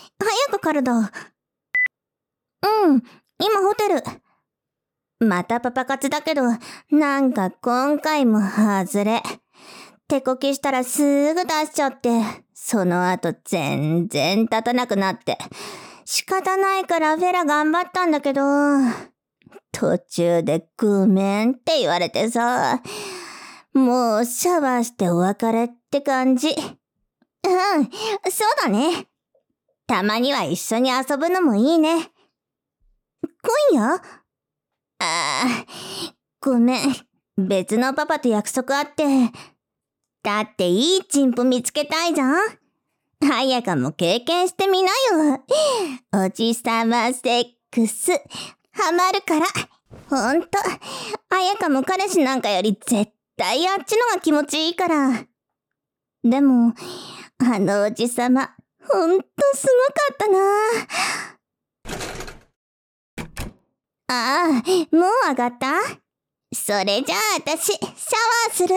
早くからだ。今ホテル。またパパ活だけど、なんか今回も外れ。手こきしたらすぐ出しちゃって、その後全然立たなくなって。仕方ないからフェラ頑張ったんだけど、途中でごめんって言われてさ、もうシャワーしてお別れって感じ。そうだね。たまには一緒に遊ぶのもいいね。今夜？ごめん。別のパパと約束あって。だっていいチンポ見つけたいじゃん。早かも経験してみなよ。おじさまセックス、ハマるから。ほんと、早かも彼氏なんかより絶対あっちのが気持ちいいから。でも、あのおじさま、ほんとすごかったな。もう上がった？それじゃあ私、シャワーする。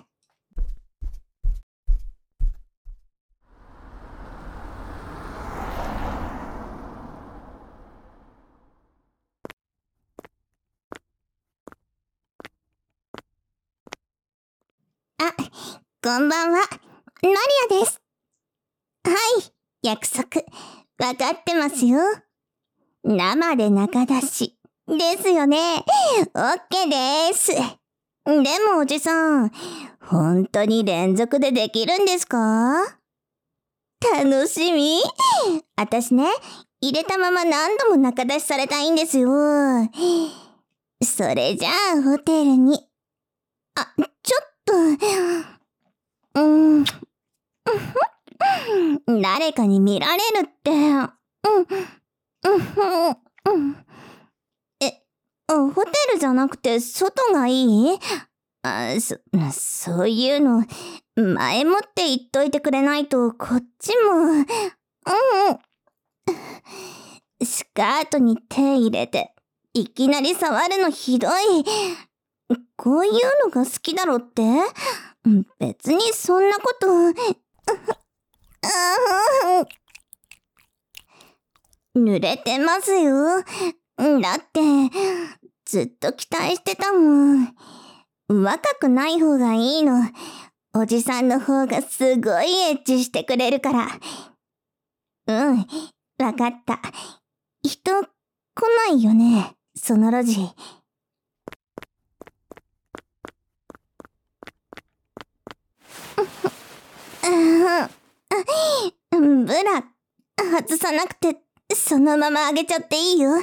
こんばんは、ノリアです。はい、約束、わかってますよ。生で中出し、ですよね。オッケーです。でもおじさん、本当に連続でできるんですか？楽しみ。私ね、入れたまま何度も中出しされたいんですよ。それじゃあホテルに。ちょっと、誰かに見られるって。ホテルじゃなくて外がいい？そういうの、前もって言っといてくれないとこっちも。スカートに手入れて、いきなり触るのひどい。こういうのが好きだろって？別にそんなこと。濡れてますよ。だって、ずっと期待してたもん。若くない方がいいの。おじさんの方がすごいエッチしてくれるから。わかった。人、来ないよね、その路地。ブラ、外さなくて、そのままあげちゃっていいよ。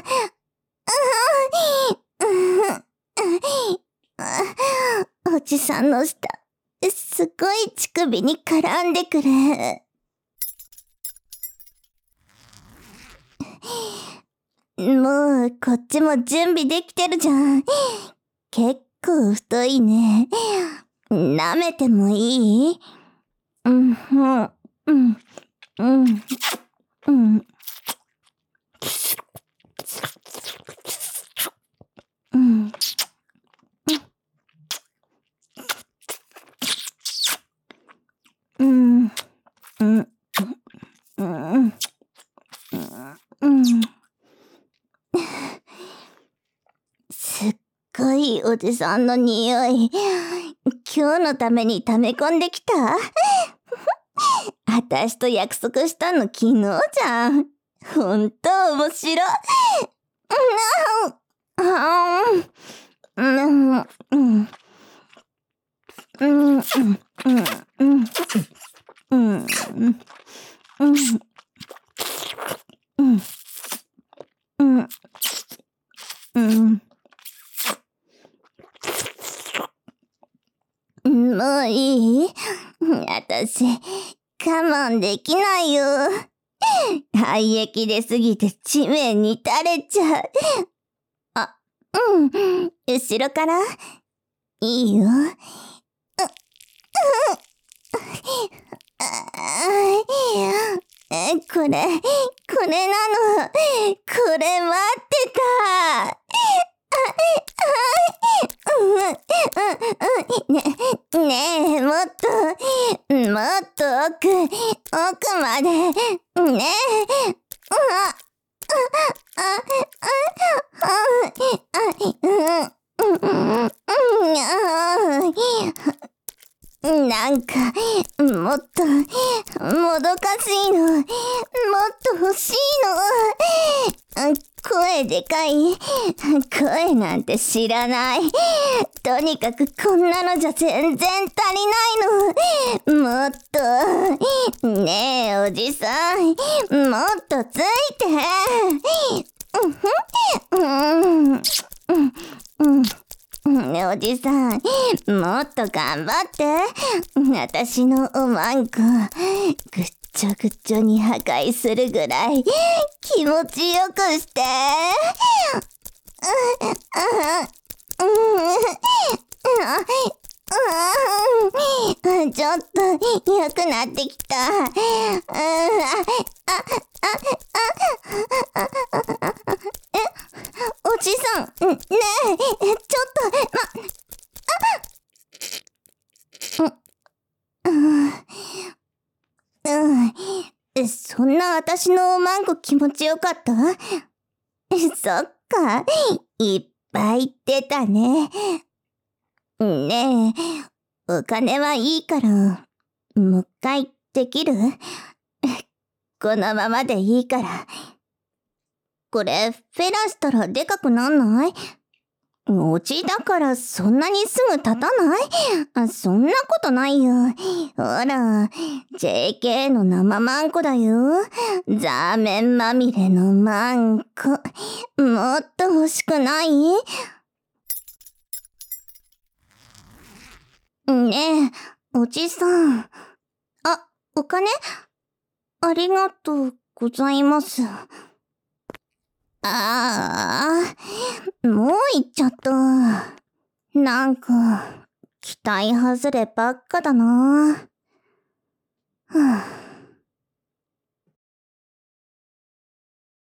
おじさんの舌、すごい乳首に絡んでくる。もう、こっちも準備できてるじゃん。結構太いね。舐めてもいい？すっごいおじさんの匂い。今日のために溜め込んできた？私と約束したの昨日じゃん。ほんと面白い。もういい？私、我慢できないよ。廃液で過ぎて地面に垂れちゃう。後ろから？いいよ。これなの。これ待ってた。 ねえ、もっと奥まで。ねえ。なんか、もっと、もどかしいの。もっと欲しいの。声でかい。声なんて知らない。とにかくこんなのじゃ全然足りないの。もっと、ねえ、おじさん、もっとついて。おじさん、もっと頑張って。私のおまんこ、ぐっちょぐちょに破壊するぐらい気持ちよくして。ちょっと良くなってきた。おじさん、ねえ、ちょっと、そんな私のおまんこ気持ちよかった？そっか、いっぱい言ってたね。ねえ、お金はいいから、もう一回できる？このままでいいから。これ、フェラしたらでかくなんない？お家だからそんなにすぐ立たない？そんなことないよ。ほら、JK の生マンコだよ。ザーメンまみれのマンコ。もっと欲しくない？ねえ、おじさん。お金？ありがとうございます。もう行っちゃった。なんか、期待外ればっかだな。